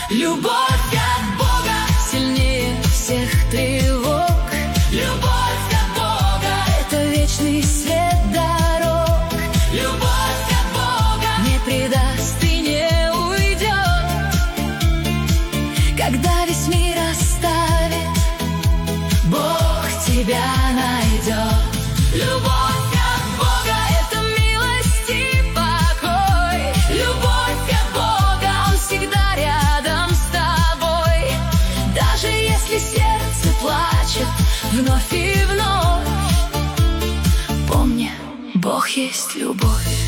Любовь от Бога сильнее всех тревог. Любовь от Бога — это вечный свет дорог. Любовь от Бога не предаст и не уйдет. Когда весь мир оставит, Бог тебя найдет. Любовь от Бога — это милость и покой. Любовь от Бога, Он всегда рядом с тобой. Даже если сердце плачет вновь и вновь, помни, Бог есть любовь.